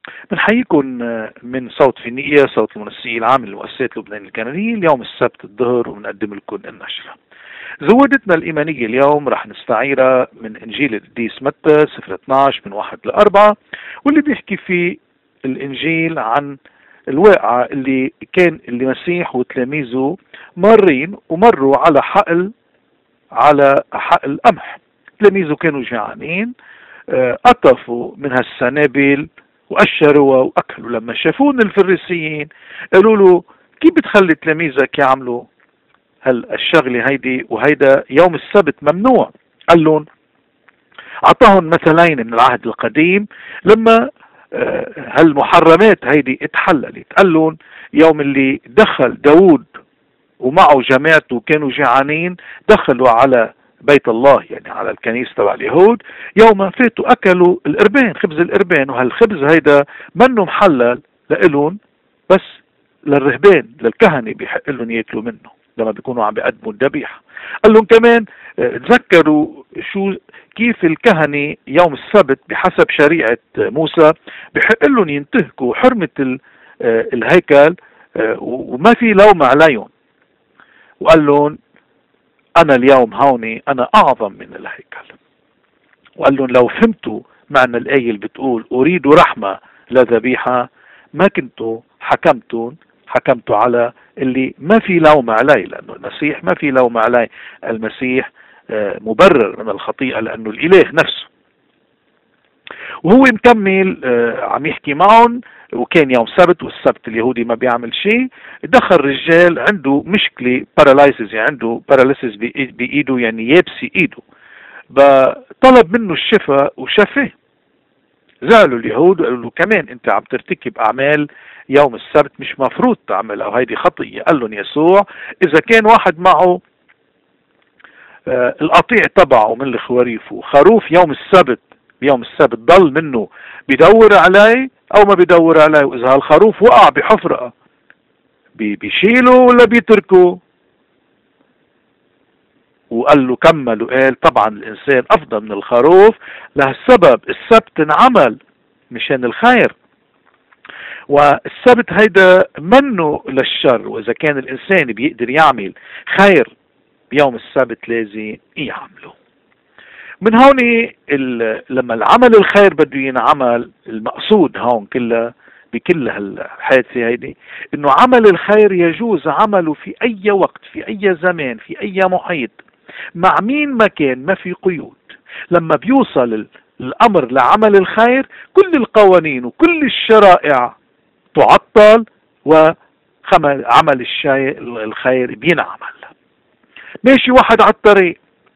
بنحييكم من صوت فينيقيا، صوت المنسق العام لمؤسسات لبنان الكندية. اليوم السبت الظهر وبنقدم لكم النشرة. زودتنا الإيمانية اليوم رح نستعيرها من إنجيل القديس متى سفر 12 من 1 ل4، واللي بيحكي فيه الإنجيل عن الواقعة اللي كان المسيح وتلاميذه مارين ومروا على حقل قمح. تلاميذه كانوا جيعانين، قطفوا من هالسنابل وقشروا واكلوا. لما شافون الفريسيين قالوا له كيف بتخلي تلاميذك يعملوا هالشغله هيدي وهيدا يوم السبت ممنوع؟ قال لهم، اعطاهم مثلين من العهد القديم لما هالمحرمات هيدي اتحللت. قال لهم يوم اللي دخل داود ومعه جماعته كانوا جيعانين، دخلوا على بيت الله، يعني على الكنيسة تبع اليهود، يوم فاتوا أكلوا القربان، خبز القربان، وهالخبز هيدا منه محلل لإلهم، بس للرهبان للكهنة بيحق لهم ياكلوا منه لما بيكونوا عم بيقدموا الذبيحة. قال لهم كمان تذكروا كيف الكهنة يوم السبت بحسب شريعة موسى بيحق لهم ينتهكوا حرمة الهيكل وما في لوم عليهم. وقال لهم أنا اليوم هوني أنا أعظم من الهيكل. وقال لهم لو فهمتوا معنى الآية اللي بتقول أريد رحمة لا ذبيحة، ما كنتوا حكمتوا على اللي ما في لوم عليه، لأنه المسيح ما في لوم عليه. المسيح مبرر من الخطيئة لأنه الإله نفسه. وهو مكمل عم يحكي معهم، وكان يوم سبت والسبت اليهودي ما بيعمل شيء. دخل رجال عنده مشكلة بارالايسيس، يعني عنده باراليسيس بإيده، يعني يابسي إيده، طلب منه الشفاء وشفاه. زعلوا اليهود وقالوا له كمان انت عم ترتكب أعمال يوم السبت مش مفروض تعملها وهيدي خطية. قال لهم يسوع إذا كان واحد معه القطيع تبعه من الخواريف وخروف يوم السبت ضل منه، بيدور عليه او ما بيدور عليه؟ واذا هالخروف وقع بحفرة بيشيله ولا بيتركه؟ وقال له كمل وقال طبعا الانسان افضل من الخروف، لهالسبب السبت انعمل مشان الخير، والسبت هيدا منه للشر، واذا كان الانسان بيقدر يعمل خير بيوم السبت لازم يعمله. من هون لما العمل الخير بده ينعمل، المقصود هون كله بكل هالحادثة هيدي انه عمل الخير يجوز عمله في اي وقت، في اي زمان، في اي محيط، مع مين ما كان، ما في قيود. لما بيوصل الامر لعمل الخير كل القوانين وكل الشرائع تعطل وعمل الخير بينعمل. ماشي واحد على الطريق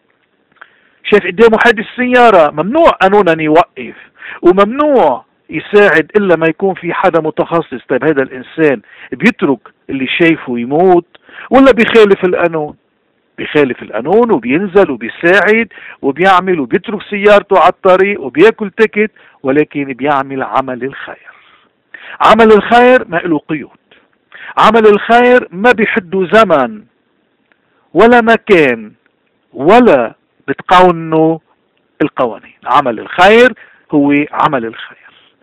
شايف قدامه حادث السيارة، ممنوع قانونا يوقف وممنوع يساعد إلا ما يكون في حدا متخصص. طيب هذا الإنسان بيترك اللي شايفه يموت ولا بيخالف القانون؟ بيخالف القانون وبينزل وبيساعد وبيعمل وبيترك سيارته على الطريق وبياكل تكت، ولكن بيعمل عمل الخير. عمل الخير ما له قيود، عمل الخير ما بيحدوا زمن ولا مكان ولا بتقاونوا القوانين. عمل الخير هو عمل الخير،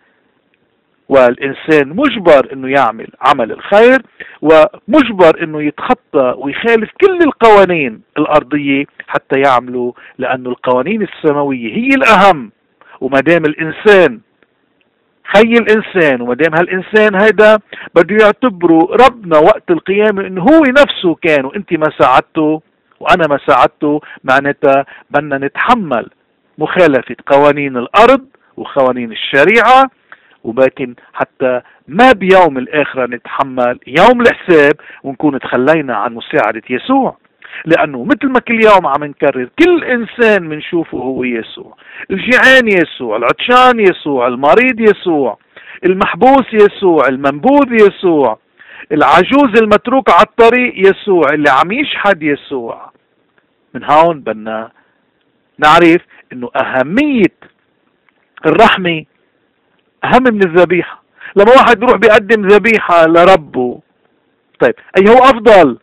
والإنسان مجبر انه يعمل عمل الخير ومجبر انه يتخطى ويخالف كل القوانين الأرضية حتى يعملوا، لأنه القوانين السماوية هي الأهم. وما دام الإنسان خي الإنسان، وما دام هالإنسان هيدا بده يعتبره ربنا وقت القيامة انه هو نفسه كان وانت ما ساعدته وأنا ما ساعدته، معناتها بدنا نتحمل مخالفة قوانين الأرض وقوانين الشريعة، ولكن حتى ما بيوم الآخرة نتحمل يوم الحساب ونكون تخلينا عن مساعدة يسوع. لأنه مثل ما كل يوم عم نكرر، كل إنسان منشوفه هو يسوع. الجيعان يسوع، العطشان يسوع، المريض يسوع، المحبوس يسوع، المنبوذ يسوع، العجوز المتروك على الطريق يسوع، اللي عم يشحد يسوع. من هون بدنا نعرف انه اهمية الرحمة اهم من الذبيحة. لما واحد بيروح بيقدم ذبيحة لربه، طيب اي هو افضل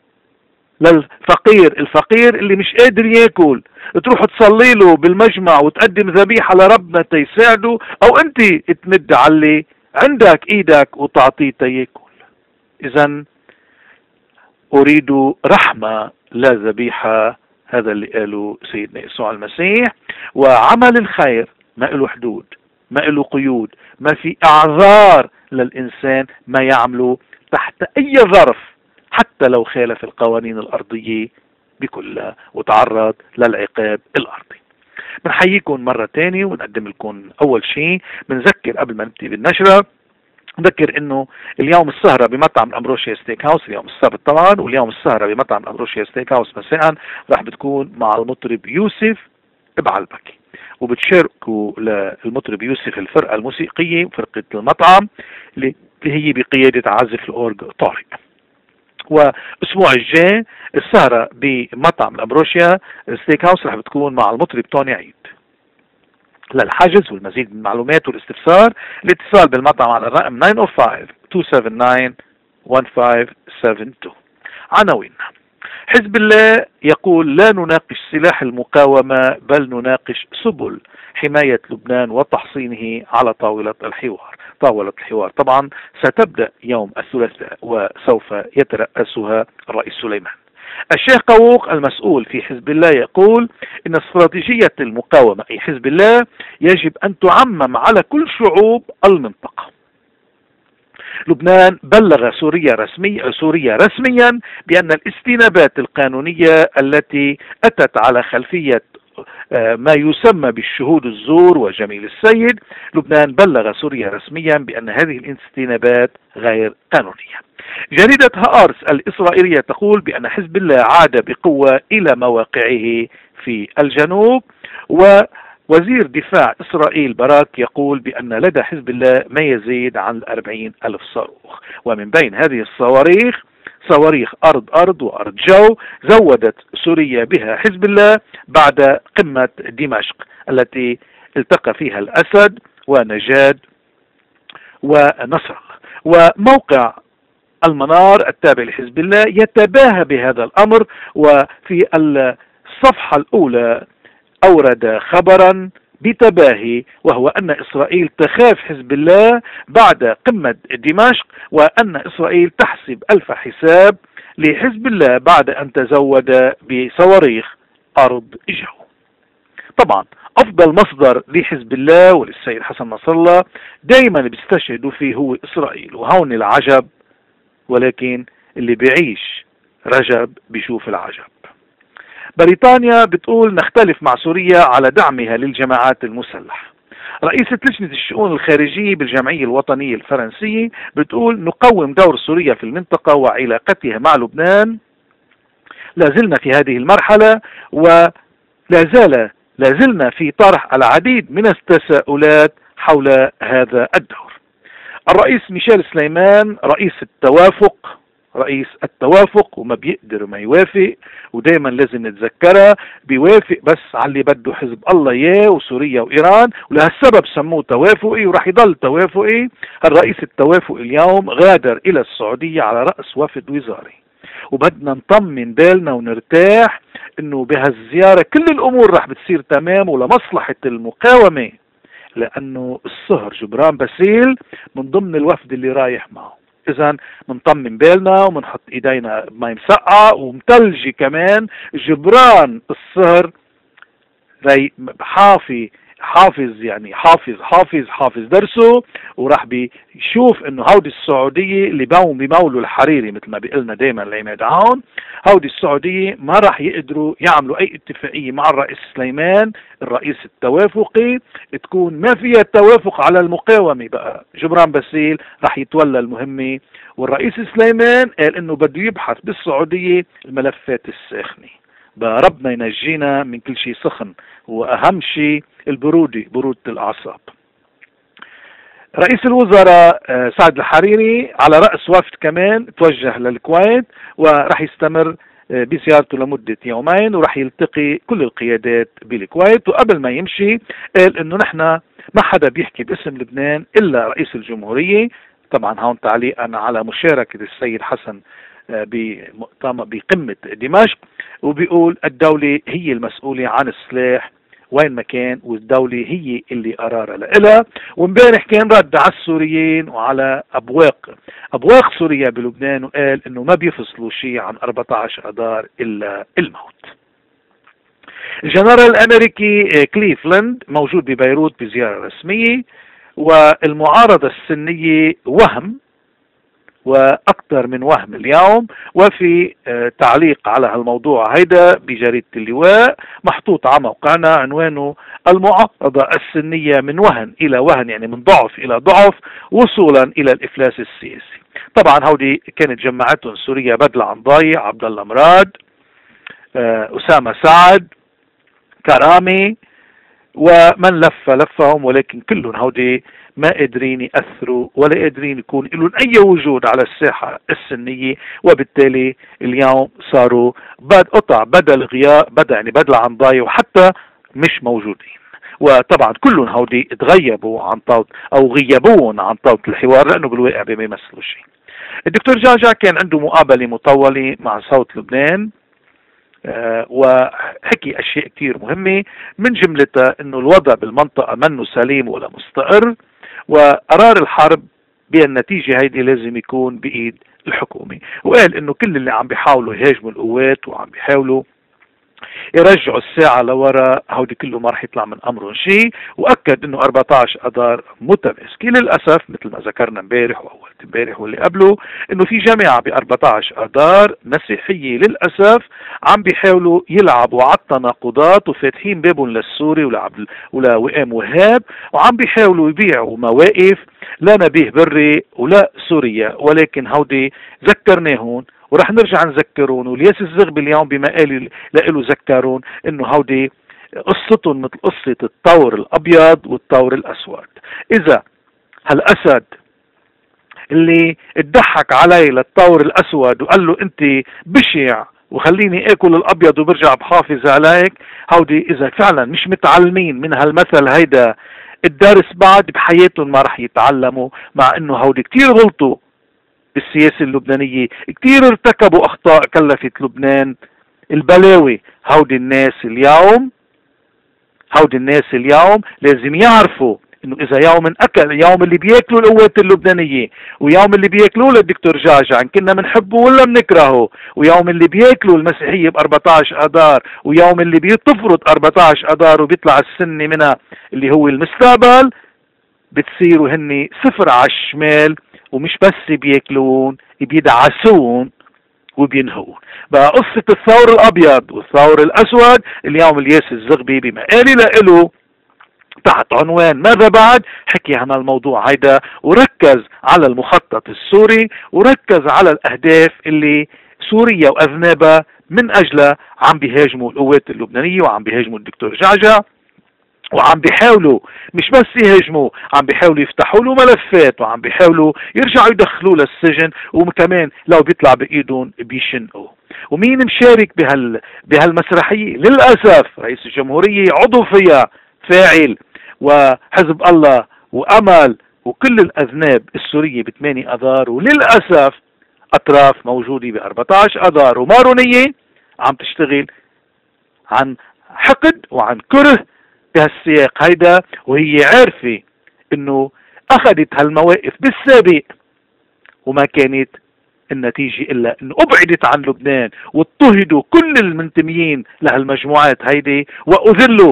للفقير؟ الفقير اللي مش قادر ياكل تروح تصلي له بالمجمع وتقدم ذبيحة لربنا تيساعده، او انت تمد علي عندك ايدك وتعطيه تياكل. اذا اريد رحمة لا ذبيحة، هذا اللي قاله سيدنا يسوع المسيح. وعمل الخير ما له حدود، ما له قيود، ما في اعذار للانسان ما يعمله تحت اي ظرف، حتى لو خالف القوانين الارضية بكلها وتعرض للعقاب الارضي. بنحييكم مرة تانية ونقدم لكم اول شيء بنذكر قبل ما نبتدي بالنشرة، نذكر انه اليوم السهرة بمطعم الامبروشيا ستيك هاوس اليوم السبت طبعا، واليوم السهرة بمطعم الامبروشيا ستيك هاوس مساء راح بتكون مع المطرب يوسف بعلبكي، وبتشاركوا للمطرب يوسف الفرقة الموسيقية فرقة المطعم اللي هي بقيادة عازف الأورج طارق. واسبوع الجاي السهرة بمطعم الامبروشيا ستيك هاوس راح بتكون مع المطرب توني عيد. للحجز والمزيد من المعلومات والاستفسار الاتصال بالمطعم على الرقم 905-279-1572. عناويننا: حزب الله يقول لا نناقش سلاح المقاومة بل نناقش سبل حماية لبنان وتحصينه على طاولة الحوار. طاولة الحوار طبعا ستبدأ يوم الثلاثاء وسوف يترأسها الرئيس سليمان. الشيخ قووق المسؤول في حزب الله يقول إن استراتيجية المقاومة أي حزب الله يجب أن تعمم على كل شعوب المنطقة. لبنان بلغ سوريا رسميا بأن الاستنابات القانونية التي أتت على خلفية ما يسمى بالشهود الزور وجميل السيد، لبنان بلغ سوريا رسميا بأن هذه الاستنابات غير قانونية. جريدة هآرس الإسرائيلية تقول بأن حزب الله عاد بقوة إلى مواقعه في الجنوب. ووزير دفاع إسرائيل باراك يقول بأن لدى حزب الله ما يزيد عن 40,000 صاروخ، ومن بين هذه الصواريخ صواريخ أرض وأرض جو زودت سوريا بها حزب الله بعد قمة دمشق التي التقى فيها الأسد ونجاد ونصر. وموقع المنار التابع لحزب الله يتباهى بهذا الأمر، وفي الصفحة الأولى أورد خبرا بتباهي وهو أن إسرائيل تخاف حزب الله بعد قمة دمشق، وأن إسرائيل تحسب ألف حساب لحزب الله بعد أن تزود بصواريخ أرض جو. طبعا أفضل مصدر لحزب الله وللسيد حسن نصر الله دايما بيستشهدوا فيه هو إسرائيل، وهون العجب، ولكن اللي بيعيش رجب بيشوف العجب. بريطانيا بتقول نختلف مع سوريا على دعمها للجماعات المسلحة. رئيسة لجنة الشؤون الخارجية بالجمعية الوطنية الفرنسية بتقول نقوم دور سوريا في المنطقة وعلاقتها مع لبنان. لازلنا في هذه المرحلة لازلنا في طرح العديد من التساؤلات حول هذا الدور. الرئيس ميشيل سليمان رئيس التوافق وما بيقدر ما يوافق، ودايما لازم نتذكرها بيوافق بس على اللي بده حزب الله اياه وسوريا وايران، ولهالسبب سموه توافقي وراح يضل توافقي. الرئيس التوافقي اليوم غادر الى السعودية على رأس وفد وزاري، وبدنا نطمن بالنا ونرتاح انه بهالزيارة كل الامور راح بتصير تمام ولمصلحة المقاومة، لانه الصهر جبران باسيل من ضمن الوفد اللي رايح معه. اذا منطمن بالنا ومنحط ايدينا بمي مسقعة ومتلجي كمان. جبران الصهر حافظ درسه، وراح بيشوف انه هودي السعودية اللي بمولوا الحريري مثل ما بيقلنا دايما العماد عون، هودي السعودية ما راح يقدروا يعملوا اي اتفاقية مع الرئيس سليمان الرئيس التوافقي تكون ما فيها توافق على المقاومة. بقى جبران باسيل راح يتولى المهمة، والرئيس سليمان قال انه بده يبحث بالسعودية الملفات الساخنة. ربنا ينجينا من كل شيء سخن، واهم شيء برودة الاعصاب. رئيس الوزراء سعد الحريري على رأس وفد كمان توجه للكويت، وراح يستمر بزيارته لمدة يومين، وراح يلتقي كل القيادات بالكويت. وقبل ما يمشي قال انه نحن ما حدا بيحكي باسم لبنان الا رئيس الجمهورية. طبعا هون تعليقا على مشاركة السيد حسن بقمة دمشق، وبيقول الدولة هي المسؤولة عن السلاح وين ما كان، والدولة هي اللي قرارها لها. وامبارح كان رد على السوريين وعلى أبواق سوريا بلبنان، وقال إنه ما بيفصلوا شيء عن 14 أذار إلا الموت. الجنرال الأمريكي كليفلاند موجود ببيروت بزيارة رسمية، والمعارضة السنية وهم وأكثر من وهم اليوم. وفي تعليق على هالموضوع هيدا بجريدة اللواء محطوط على موقعنا عنوانه: المعارضة السنية من وهن إلى وهن، يعني من ضعف إلى ضعف وصولا إلى الإفلاس السياسي. طبعا هودي كانت جمعتهم سوريا بدل عنضاي، عبد الله مراد، أسامة سعد، كرامي، ومن لفهم، ولكن كلهم هودي ما قادرين يأثروا ولا قادرين يكون لهم أي وجود على الساحة السنية، وبالتالي اليوم صاروا قطع بدل غياب، بدل عنضاي، وحتى مش موجودين. وطبعا كلهم هودي تغيبوا عن طاولة أو غيبوهم عن طاولة الحوار، لأنه بالواقع ما يمثلوا شيء. الدكتور جعجع كان عنده مقابلة مطولة مع صوت لبنان، وحكي أشياء كتير مهمة، من جملتها أنه الوضع بالمنطقة منه سليم ولا مستقر، وقرار الحرب بالنتيجة هيدي لازم يكون بإيد الحكومة. وقال أنه كل اللي عم بيحاولوا يهاجموا القوات وعم بيحاولوا يرجعوا الساعة لورا، هودي كله ما رح يطلع من أمرهم شيء. وأكد أنه 14 أذار متماسكة. للأسف مثل ما ذكرنا امبارح وأول امبارح واللي قبله، أنه في جماعة ب 14 أذار مسيحية للأسف عم بيحاولوا يلعبوا على التناقضات، وفاتحين بابهم للسوري ولوئام وهاب، وعم بيحاولوا يبيعوا مواقف لا نبيه بري ولا سوريا. ولكن هودي ذكرناهم ورح نرجع نذكرون، والياس الزغبي اليوم بما قال له ذكرون انه هودي قصتهم مثل قصة الطور الابيض والطور الاسود. اذا هالاسد اللي اتضحك علي للطور الاسود وقال له انت بشع وخليني اكل الابيض وبرجع بحافظ عليك، هودي اذا فعلا مش متعلمين من هالمثل هيدا الدرس بعد بحياتهم ما رح يتعلموا، مع انه هودي كتير غلطوا بالسياسة اللبنانية، كتير ارتكبوا أخطاء كلفت لبنان البلاوي. هودي الناس اليوم لازم يعرفوا انه اذا يوم اكل يوم اللي بياكلوا القوات اللبنانية، ويوم اللي بياكلوا للدكتور جعجع ان كنا بنحبه ولا بنكرهه، ويوم اللي بياكلوا المسيحية ب 14 اذار، ويوم اللي بتفرض 14 اذار وبيطلع السني منها اللي هو المستقبل، بتصيروا هني صفر على الشمال، ومش بس بياكلون بيدعسون وبينهون. بقى قصة الثور الابيض والثور الاسود اليوم الياس الزغبي بما قال له تحت عنوان ماذا بعد، حكي عن الموضوع هيدا، وركز على المخطط السوري، وركز على الاهداف اللي سوريا واذنابها من اجلها عم بيهاجموا القوات اللبنانية وعم بيهاجموا الدكتور جعجع، وعم بيحاولوا مش بس يهاجموا، عم بيحاولوا يفتحوا له ملفات، وعم بيحاولوا يرجعوا يدخلوه للسجن، وكمان لو بيطلع بايدهم بيشنقوا. ومين مشارك بهالمسرحية؟ للأسف رئيس الجمهورية عضو فيها فاعل، وحزب الله وأمل وكل الأذناب السورية ب8 أذار، وللأسف أطراف موجودة ب14 أذار ومارونية عم تشتغل عن حقد وعن كره بهالسياق هيدا، وهي عارفة انه اخذت هالمواقف بالسابق وما كانت النتيجة الا انه ابعدت عن لبنان، واضطهدوا كل المنتميين لهالمجموعات هيدي واذلوا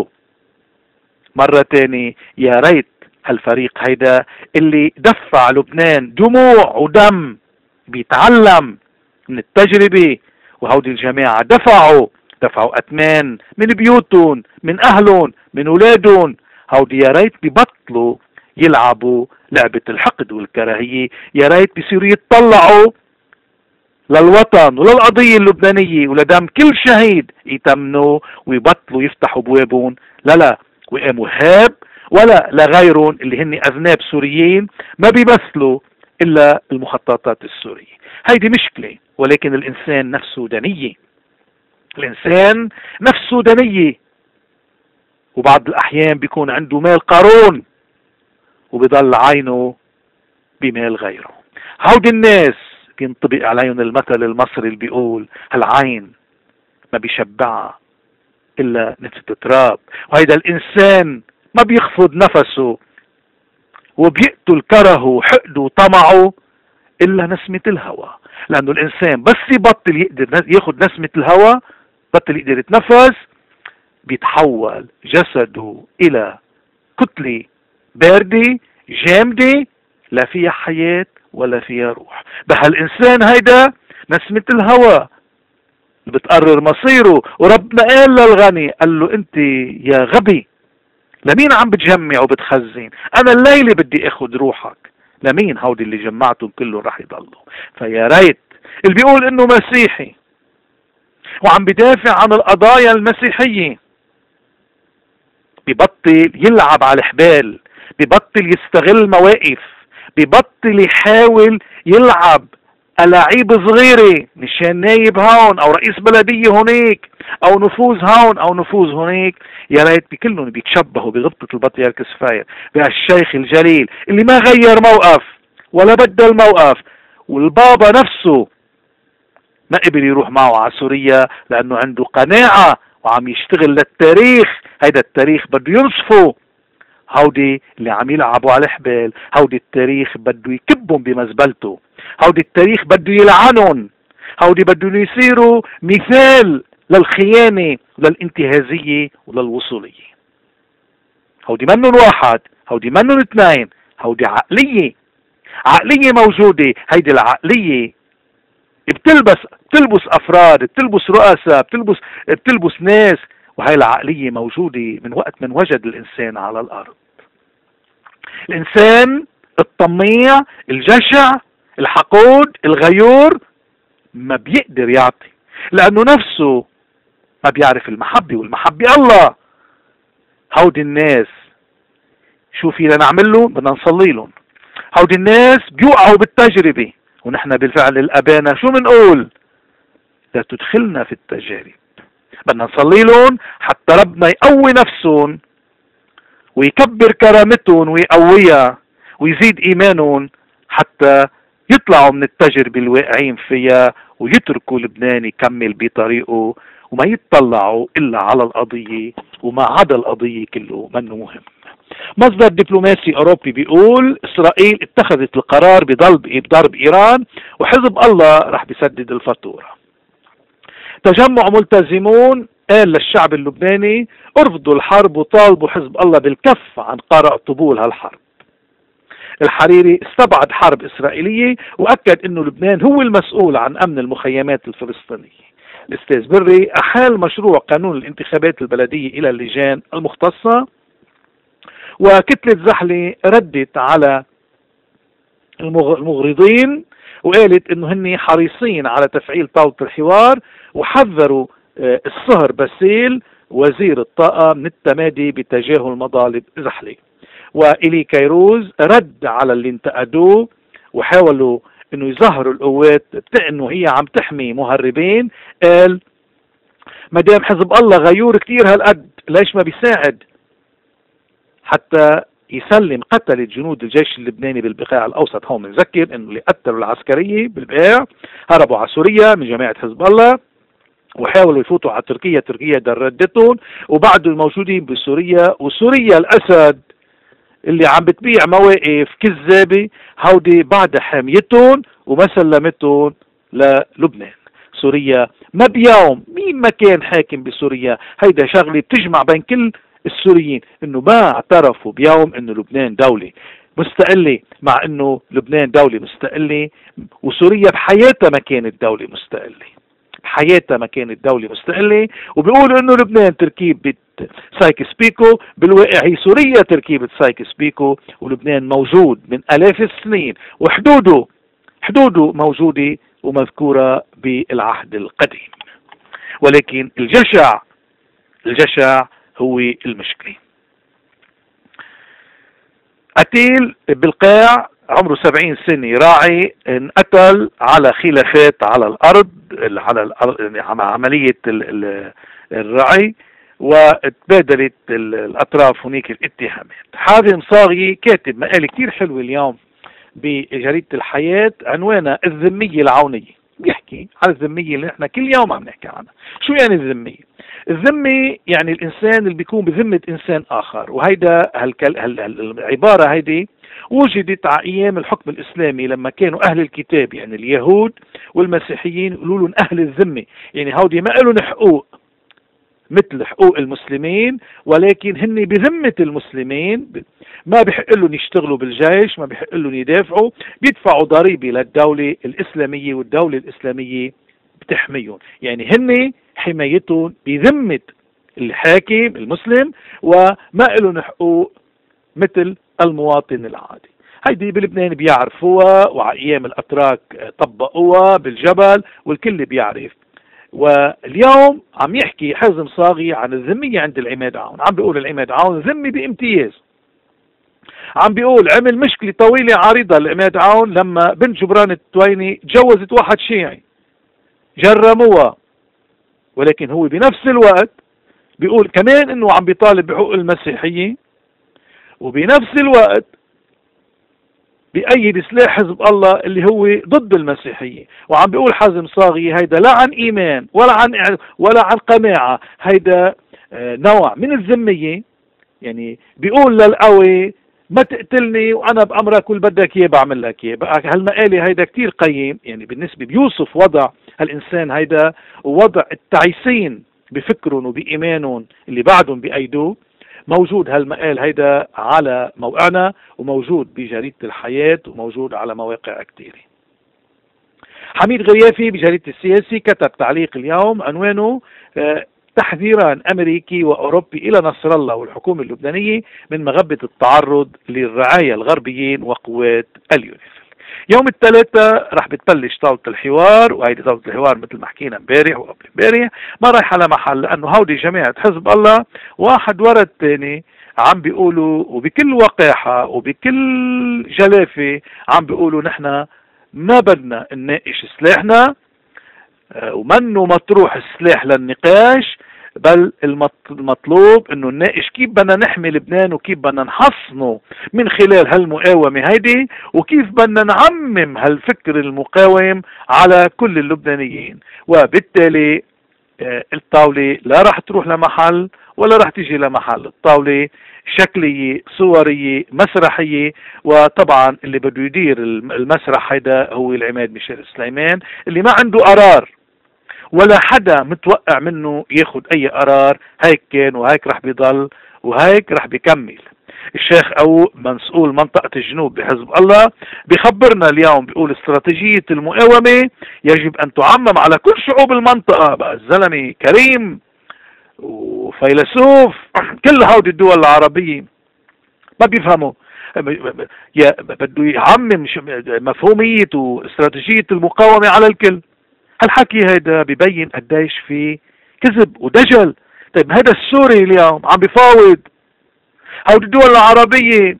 مرة تانية. يا ريت هالفريق هيدا اللي دفع لبنان دموع ودم بيتعلم من التجربة، وهودي الجماعة دفعوا أثمان من بيوتهم، من أهلهم، من أولادهم. هودي يا ريت بيبطلوا يلعبوا لعبة الحقد والكراهية، يا ريت بيصيروا يتطلعوا للوطن وللقضية اللبنانية ولدم كل شهيد يتمنوا، ويبطلوا يفتحوا بوابهم لا وئام وهاب ولا لغيرهم اللي هن أذناب سوريين ما بيمثلوا إلا المخططات السورية. هيدي مشكلة، ولكن الإنسان نفسه دنية، الإنسان نفسه دنية، وبعض الأحيان بيكون عنده مال قارون وبيضل عينه بمال غيره. هودي الناس بينطبق عليهم المثل المصري اللي بيقول هالعين ما بيشبعها إلا نتفة تراب. وهيدا الإنسان ما بيخفض نفسه وبيقتل كرهه وحقده وطمعه إلا نسمة الهوى، لأنه الإنسان بس يبطل يقدر ياخد نسمة الهوى، بطل يقدر يتنفس، بيتحول جسده إلى كتلة باردة جامدة لا فيها حياة ولا فيها روح. بهالإنسان هيدا نسمة الهوى بتقرر مصيره. وربنا قال للغني، قال له انت يا غبي لمين عم بتجمع وبتخزن؟ انا الليلة بدي اخد روحك. لمين هودي اللي جمعتهم كلهم رح يضلوا؟ فيا ريت اللي بيقول انه مسيحي وعم بدافع عن القضايا المسيحية ببطل يلعب على الحبال، ببطل يستغل مواقف، ببطل يحاول يلعب ألاعيب صغيرة مشان نايب هون او رئيس بلدية هونيك او نفوذ هون او نفوذ هونيك. يا ريت بكلهم بيتشبهوا بغبطة البطريرك سفاير بهالشيخ الجليل اللي ما غير موقف ولا بدل موقف، والبابا نفسه ما قبل يروح معه على سوريا لانه عنده قناعة وعم يشتغل للتاريخ. هيدا التاريخ بده ينصفه. هودي اللي عم يلعبوا على الحبال، هودي التاريخ بده يكبهم بمزبلته، هودي التاريخ بده يلعنهم، هودي بده يصيروا مثال للخيانة وللانتهازية وللوصولية. هودي منن واحد، هودي منن اثنين، هودي عقلية موجودة. هيدي العقلية بتلبس أفراد، بتلبس رؤساء، بتلبس ناس، وهي العقلية موجودة من وقت من وجد الإنسان على الأرض. الإنسان الطميع الجشع الحقود الغيور ما بيقدر يعطي، لأنه نفسه ما بيعرف المحبة، والمحبة الله. هودي الناس شو فينا نعمل له؟ بدنا نصلي لهم. هودي الناس بيوقعوا بالتجربة، ونحن بالفعل الأبانا شو منقول؟ لا تدخلنا في التجارب. بدنا نصلي لهم حتى ربنا يقوي نفسهم ويكبر كرامتهم ويقويها ويزيد إيمانهم حتى يطلعوا من التجربة الواقعين فيها ويتركوا لبنان يكمل بطريقه وما يتطلعوا إلا على القضية، وما عدا القضية كله منه مهم. مصدر دبلوماسي أوروبي بيقول إسرائيل اتخذت القرار بضرب إيران وحزب الله رح بيسدد الفاتورة. تجمع ملتزمون قال للشعب اللبناني ارفضوا الحرب وطالبوا حزب الله بالكف عن قرع طبول هالحرب. الحريري استبعد حرب إسرائيلية وأكد أنه لبنان هو المسؤول عن أمن المخيمات الفلسطينية. الأستاذ بري أحال مشروع قانون الانتخابات البلدية إلى اللجان المختصة، وكتلة زحلة ردت على المغرضين وقالت انه هن حريصين على تفعيل طاولة الحوار، وحذروا الصهر باسيل وزير الطاقة من التمادي بتجاهل مطالب زحلة. وإلي كيروز رد على اللي انتقدوه وحاولوا انه يظهروا القوات انه هي عم تحمي مهربين. قال مدام حزب الله غيور كتير هالقد، ليش ما بيساعد حتى يسلم قتلة جنود الجيش اللبناني بالبقاع الأوسط؟ هون بنذكر انه اللي قتلوا العسكرية بالبقاع هربوا على سوريا من جماعة حزب الله وحاولوا يفوتوا على تركيا، تركيا دردتهم وبعدوا الموجودين بسوريا. وسوريا الأسد اللي عم بتبيع مواقف كذابة هودي بعد حميتهم وما سلمتهم للبنان. سوريا ما بيوم مين ما كان حاكم بسوريا، هيدا شغلة بتجمع بين كل السوريين، انه ما اعترفوا بيوم انه لبنان دولة مستقلة، مع انه لبنان دولة مستقلة وسوريا بحياتها ما كانت دولة مستقلة، بحياتها ما كانت دولة مستقلة. وبيقولوا انه لبنان تركيبة سايكس بيكو، بالواقع هي سوريا تركيبة سايكس بيكو، ولبنان موجود من آلاف السنين وحدوده موجودة ومذكورة بالعهد القديم. ولكن الجشع هو المشكلة. قتيل بالقاع عمره 70 سنة راعي انقتل على خلافات على الأرض على عملية الرعي، وتبادلت الأطراف هناك الاتهامات. حازم صاغي كاتب مقالة كتير حلوة اليوم بجريدة الحياة عنوانها الذمية العونية، بيحكي عن الذمية اللي احنا كل يوم عم نحكي عنها. شو يعني الذمية؟ الذمة يعني الإنسان اللي بيكون بذمة إنسان آخر، وهيدا العبارة هيدي وجدت على أيام الحكم الإسلامي لما كانوا أهل الكتاب يعني اليهود والمسيحيين يقولوا لهم أهل الذمة، يعني هودي ما لهم حقوق مثل حقوق المسلمين، ولكن هن بذمة المسلمين، ما بحق لهم يشتغلوا بالجيش، ما بحق لهم يدافعوا، بيدفعوا ضريبة للدولة الإسلامية، والدولة الإسلامية بتحميهم، يعني هن حمايتهم بذمة الحاكم المسلم، وما لهم حقوق مثل المواطن العادي. هيدي بلبنان بيعرفوها، وعلى ايام الاتراك طبقوها بالجبل والكل بيعرف. واليوم عم يحكي حازم صاغي عن الذمية عند العماد عون، عم بيقول العماد عون ذمي بامتياز، عم بيقول عمل مشكلة طويلة عريضة العماد عون لما بنت جبران التويني تجوزت واحد شيعي، جرموها، ولكن هو بنفس الوقت بيقول كمان انه عم بيطالب بحقوق المسيحية، وبنفس الوقت بأيد سلاح حزب الله اللي هو ضد المسيحية. وعم بيقول حازم صاغي هيدا لا عن إيمان ولا عن قناعة، هيدا نوع من الذمية، يعني بيقول للقوي ما تقتلني وأنا بأمرك واللي بدك إياه بعمل لك إياه. بقى هالمقالة هيدا كتير قيم، يعني بالنسبة بيوصف وضع هالإنسان هيدا ووضع التعيسين بفكرهم وبإيمانهم اللي بعدهم بأيدوه. موجود هالمقال هيدا على موقعنا، وموجود بجريدة الحياة، وموجود على مواقع كتيرة. حميد غريافي بجريدة السياسي كتب تعليق اليوم عنوانه تحذيران أمريكي وأوروبي إلى نصر الله والحكومة اللبنانية من مغبة التعرض للرعاية الغربيين وقوات اليونيفيل. يوم الثلاثاء رح بتبلش طاولة الحوار، وهيدي طاولة الحوار مثل ما حكينا امبارح وقبل امبارح ما رايحة على محل، لأنه هودي جماعة حزب الله واحد ورا الثاني عم بيقولوا وبكل وقاحة وبكل جلافة عم بيقولوا نحن ما بدنا نناقش سلاحنا، ومنه مطروح السلاح للنقاش، بل المطلوب انه نناقش كيف بدنا نحمي لبنان، وكيف بدنا نحصنه من خلال هالمقاومة هيدي، وكيف بدنا نعمم هالفكر المقاوم على كل اللبنانيين. وبالتالي الطاولة لا راح تروح لمحل ولا راح تيجي لمحل، الطاولة شكلية صورية مسرحية، وطبعا اللي بده يدير المسرح هيدا هو العماد ميشيل سليمان اللي ما عنده قرار ولا حدا متوقع منه ياخد اي قرار، هيك كان وهيك رح بيضل وهيك رح بيكمل. الشيخ او مسؤول منطقة الجنوب بحزب الله بخبرنا اليوم، بيقول استراتيجية المقاومة يجب ان تعمم على كل شعوب المنطقة. بقى الزلمة كريم وفيلسوف، كل هودي الدول العربية ما بيفهموا، بده يعمم مفهومية واستراتيجية المقاومة على الكل. هالحكي هيدا ببين قديش في كذب ودجل. طيب هذا السوري اليوم عم بفاوض، هودي الدول العربية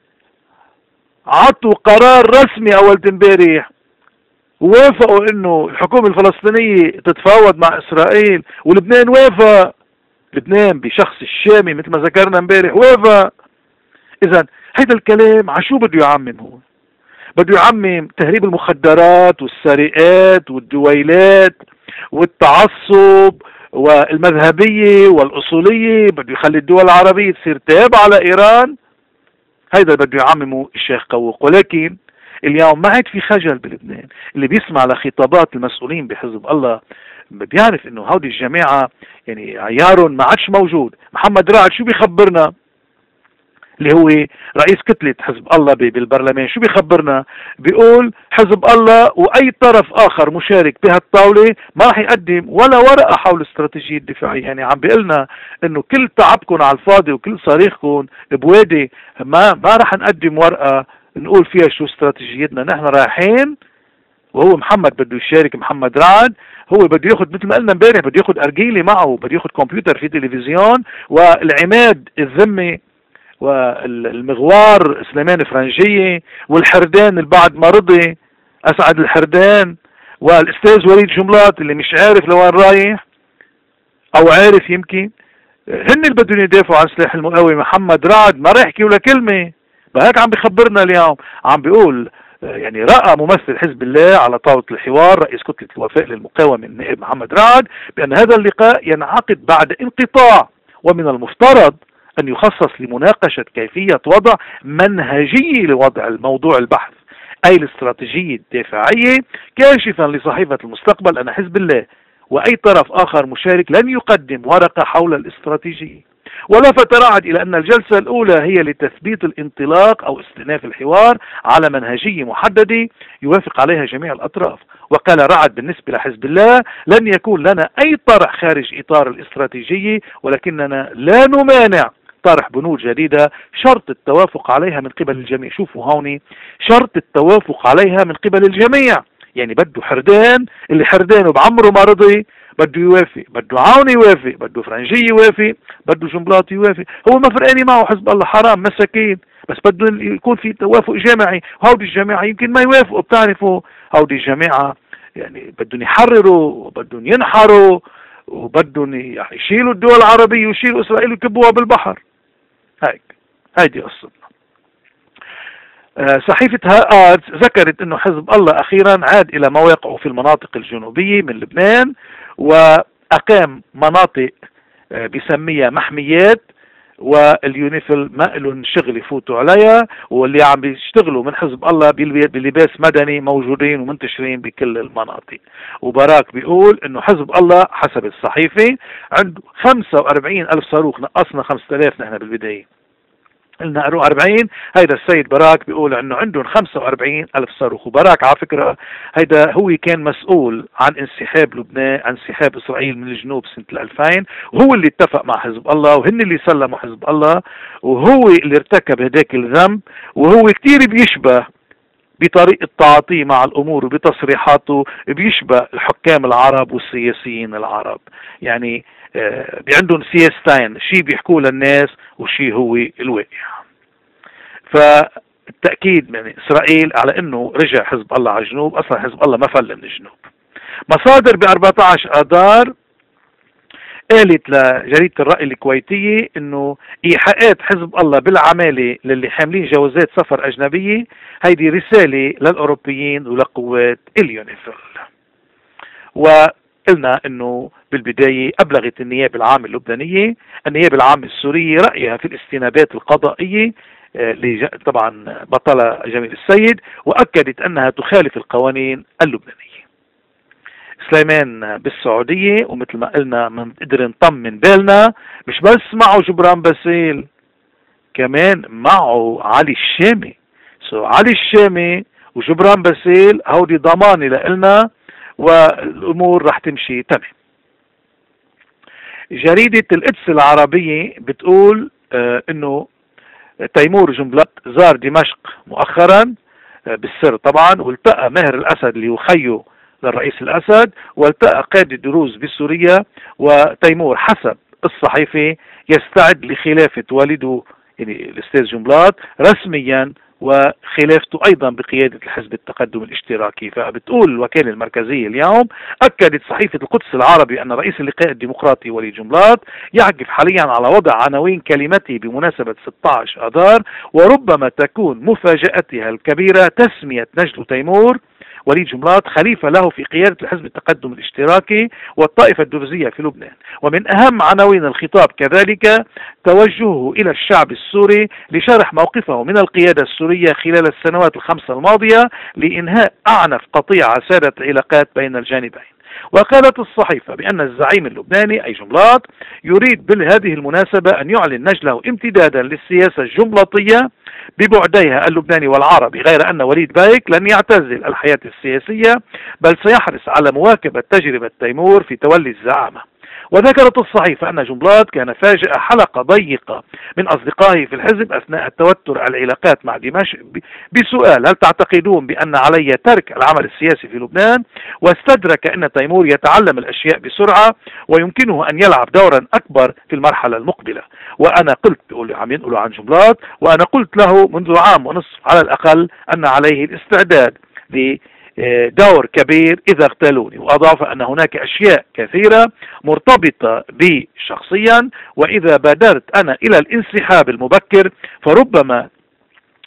عطوا قرار رسمي اول امبارح ووافقوا انه الحكومة الفلسطينية تتفاوض مع اسرائيل، ولبنان وافق، لبنان بشخص الشامي مثل ما ذكرنا امبارح وافق. اذا هيدا الكلام عشو بده يعمم؟ هو بده يعمم تهريب المخدرات والسرقات والدويلات والتعصب والمذهبية والأصولية، بده يخلي الدول العربية تصير تابعة على إيران. هيدا بده يعممه الشيخ قوق. ولكن اليوم ما عاد في خجل بلبنان، اللي بيسمع لخطابات المسؤولين بحزب الله بيعرف انه هودي الجماعة يعني عيارهم ما عادش موجود. محمد رعد شو بيخبرنا اللي هو رئيس كتلة حزب الله بالبرلمان؟ شو بيخبرنا؟ بيقول حزب الله واي طرف اخر مشارك بهالطاولة ما راح يقدم ولا ورقة حول الاستراتيجية الدفاعية. يعني عم بيقلنا انه كل تعبكم على الفاضي وكل صريخكم بوادي، ما راح نقدم ورقة نقول فيها شو استراتيجيتنا. نحن رايحين، وهو محمد بده يشارك، محمد رعد هو بده ياخذ مثل ما قلنا امبارح، بده ياخذ ارجيلة معه، بده ياخذ كمبيوتر في تلفزيون، والعماد الذمي والمغوار سليمان فرنجية والحردان البعد ما رضي اسعد الحردان والاستاذ وليد جملات اللي مش عارف لوين رايح او عارف يمكن، هن اللي بدهم يدافعوا عن سلاح المقاومة. محمد رعد ما راح يحكي ولا كلمة. بهيك عم بخبرنا اليوم، عم بيقول يعني رأى ممثل حزب الله على طاولة الحوار رئيس كتلة الوفاء للمقاومة النائب محمد رعد بأن هذا اللقاء ينعقد بعد انقطاع، ومن المفترض أن يخصص لمناقشة كيفية وضع منهجية لوضع الموضوع البحث أي الاستراتيجية الدفاعية، كاشفا لصحيفة المستقبل أن حزب الله وأي طرف آخر مشارك لن يقدم ورقة حول الاستراتيجية. ولفت رعد إلى أن الجلسة الأولى هي لتثبيت الانطلاق أو استئناف الحوار على منهجية محددة يوافق عليها جميع الأطراف. وقال رعد بالنسبة لحزب الله لن يكون لنا أي طرح خارج إطار الاستراتيجية، ولكننا لا نمانع طرح بنود جديدة شرط التوافق عليها من قبل الجميع. شوفوا هوني، شرط التوافق عليها من قبل الجميع، يعني بده حردان، اللي حردانه بعمره ما رضي بده يوافق، بده عون يوافق، بده فرنجي يوافق، بده جنبلاط يوافق. هو ما فرقاني معه حزب الله، حرام مساكين، بس بده يكون في توافق جماعي. هودي الجماعة يمكن ما يوافقوا، بتعرفوا هودي الجماعة يعني بدهم يحرروا وبدهم ينحروا وبدهم يشيلوا الدول العربية ويشيلوا إسرائيل ويكبوها بالبحر. هيدي قصتنا. صحيفة هآرتس ذكرت أنه حزب الله أخيرا عاد إلى مواقعه في المناطق الجنوبية من لبنان، وأقام مناطق بسميها محميات، واليونيفل ما لهم شغل يفوتوا عليها، واللي عم بيشتغلوا من حزب الله بلباس مدني موجودين ومنتشرين بكل المناطق. وبراك بيقول انه حزب الله حسب الصحيفة عنده 45,000 صاروخ، نقصنا 5,000 نحن بالبداية قلنا 40. هيدا السيد براك بيقول انه عندهم 45,000 صاروخ. وبراك على فكرة هيدا هو كان مسؤول عن انسحاب لبنان، عن انسحاب اسرائيل من الجنوب سنة 2000، وهو اللي اتفق مع حزب الله، وهن اللي سلموا حزب الله، وهو اللي ارتكب هداك الذنب. وهو كتير بيشبه بطريقة تعاطيه مع الأمور وبتصريحاته بيشبه الحكام العرب والسياسيين العرب، يعني عندهم سياستين، شيء بيحكوه للناس وشيء هو الواقع. فالتأكيد من إسرائيل على أنه رجع حزب الله على الجنوب، أصلا حزب الله ما فل من الجنوب. مصادر ب 14 آذار قالت لجريدة الرأي الكويتية انه ايحاءات حزب الله بالعمالة للي حاملين جوازات سفر اجنبية هيدي رسالة للاوروبيين ولقوات اليونيفيل. وقلنا انه بالبداية ابلغت النيابة العامة اللبنانية النيابة العامة السورية رأيها في الاستنابات القضائية اللي طبعا بطلها جميل السيد، واكدت انها تخالف القوانين اللبنانية. سليمان بالسعودية، ومثل ما قلنا منقدر نطمن بالنا مش بس معه جبران باسيل، كمان معه علي الشامي. علي الشامي وجبران باسيل هودي ضماني لقلنا، والامور رح تمشي تمام. جريدة القدس العربية بتقول انه تيمور جنبلاط زار دمشق مؤخرا بالسر طبعا، والتقى ماهر الاسد اللي يخيه للرئيس الأسد، والتقى قائد الدروز بسوريا. وتيمور حسب الصحيفة يستعد لخلافة والده يعني الأستاذ جنبلاط رسميا، وخلافته أيضا بقيادة الحزب التقدم الاشتراكي. فبتقول الوكالة المركزية اليوم أكدت صحيفة القدس العربي أن رئيس اللقاء الديمقراطي وليد جنبلاط يعكف حاليا على وضع عناوين كلمته بمناسبة 16 آذار، وربما تكون مفاجأتها الكبيرة تسمية نجل تيمور وليد جنبلاط خليفة له في قيادة الحزب التقدم الاشتراكي والطائفة الدرزية في لبنان. ومن أهم عناوين الخطاب كذلك توجهه إلى الشعب السوري لشرح موقفه من القيادة السورية خلال السنوات ال5 الماضية لإنهاء أعنف قطيعة سادت العلاقات بين الجانبين. وقالت الصحيفة بأن الزعيم اللبناني أي جنبلاط يريد بهذه المناسبة أن يعلن نجله امتدادا للسياسة الجنبلاطية ببعديها اللبناني والعربي، غير أن وليد بايك لن يعتزل الحياة السياسية بل سيحرص على مواكبة تجربة تيمور في تولي الزعامة. وذكرت الصحيفة أن جنبلاط كان فاجأ حلقة ضيقة من أصدقائه في الحزب أثناء توتر العلاقات مع دمشق بسؤال هل تعتقدون بأن علي ترك العمل السياسي في لبنان؟ واستدرك أن تيمور يتعلم الأشياء بسرعة ويمكنه أن يلعب دورا أكبر في المرحلة المقبلة. وأنا قلت عم ينقلوا عن جنبلاط، وأنا قلت له منذ عام ونصف على الأقل أن عليه الاستعداد دور كبير إذا اغتالوني. وأضاف أن هناك أشياء كثيرة مرتبطة بي شخصيا، وإذا بادرت أنا إلى الانسحاب المبكر فربما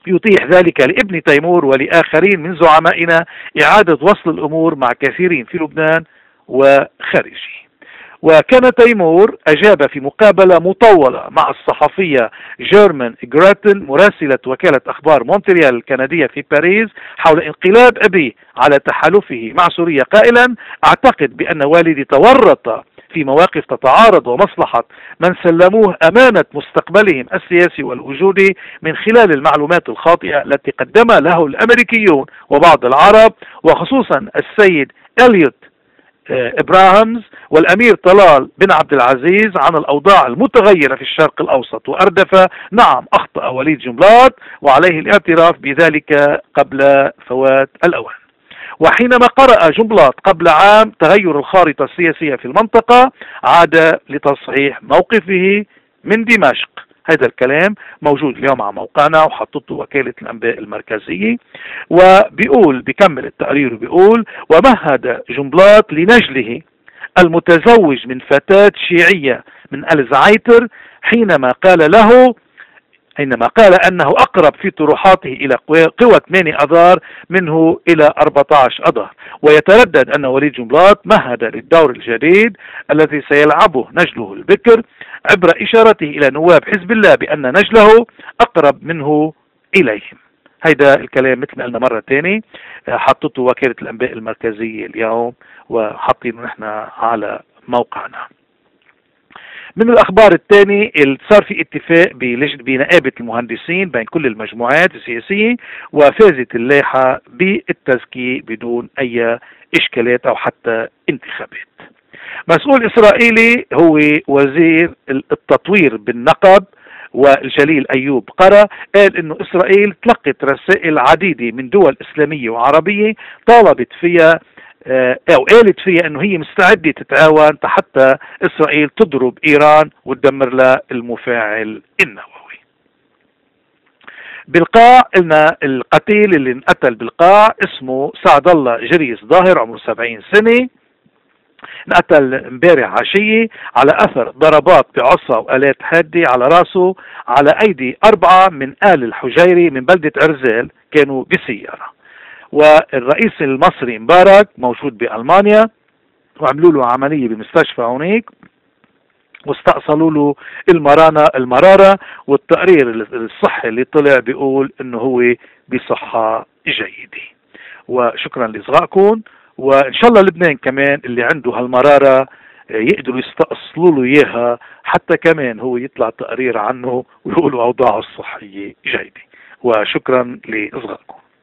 يتيح ذلك لابن تيمور ولآخرين من زعمائنا إعادة وصل الأمور مع كثيرين في لبنان وخارجه. وكان تيمور أجاب في مقابلة مطولة مع الصحفية جيرمان جراتل مراسلة وكالة أخبار مونتريال الكندية في باريس حول انقلاب أبيه على تحالفه مع سوريا قائلا: أعتقد بأن والدي تورط في مواقف تتعارض ومصلحة من سلموه أمانة مستقبلهم السياسي والوجودي من خلال المعلومات الخاطئة التي قدمها له الأمريكيون وبعض العرب وخصوصا السيد إليوت إبراهيمز والأمير طلال بن عبد العزيز عن الأوضاع المتغيرة في الشرق الأوسط، وأردف: نعم أخطأ وليد جنبلاط وعليه الاعتراف بذلك قبل فوات الأوان. وحينما قرأ جنبلاط قبل عام تغير الخارطة السياسية في المنطقة عاد لتصحيح موقفه من دمشق. هذا الكلام موجود اليوم على موقعنا وحطته وكالة الأنباء المركزية، وبيقول بكمل التقرير بيقول: ومهد جنبلاط لنجله المتزوج من فتاة شيعية من الزعيتر حينما قال أنه أقرب في طروحاته إلى قوى 8 أذار منه إلى 14 أذار، ويتردد أن وليد جنبلاط مهد للدور الجديد الذي سيلعبه نجله البكر عبر إشارته إلى نواب حزب الله بأن نجله أقرب منه إليهم. هيدا الكلام مثل ما قلنا مرة تاني حطته وكالة الأنباء المركزية اليوم وحاطينه نحن على موقعنا. من الأخبار الثاني صار في اتفاق بنقابة المهندسين بين كل المجموعات السياسية وفازت اللائحة بالتزكية بدون أي إشكالات أو حتى انتخابات. مسؤول إسرائيلي هو وزير التطوير بالنقب والجليل أيوب قرأ قال إنه إسرائيل تلقت رسائل عديدة من دول إسلامية وعربية طالبت فيها أو قالت فيها أنه هي مستعدة تتعاون حتى إسرائيل تضرب إيران وتدمر لها المفاعل النووي. بالقاع قلنا القتيل اللي انقتل بالقاع اسمه سعد الله جريس ظاهر عمره 70 سنة، انقتل امبارح عشية على أثر ضربات بعصا وآلات حادة على راسه على أيدي 4 من آل الحجيري من بلدة عرزال كانوا بسيارة. والرئيس المصري مبارك موجود بألمانيا وعملوا له عملية بمستشفى هونيك واستأصلوا له المرارة، والتقرير الصحي اللي طلع بيقول انه هو بصحة جيدة. وشكرا لإصغائكم، وإن شاء الله لبنان كمان اللي عنده هالمرارة يقدروا يستأصلوا له إياها حتى كمان هو يطلع تقرير عنه ويقولوا أوضاعه الصحية جيدة. وشكرا لإصغائكم.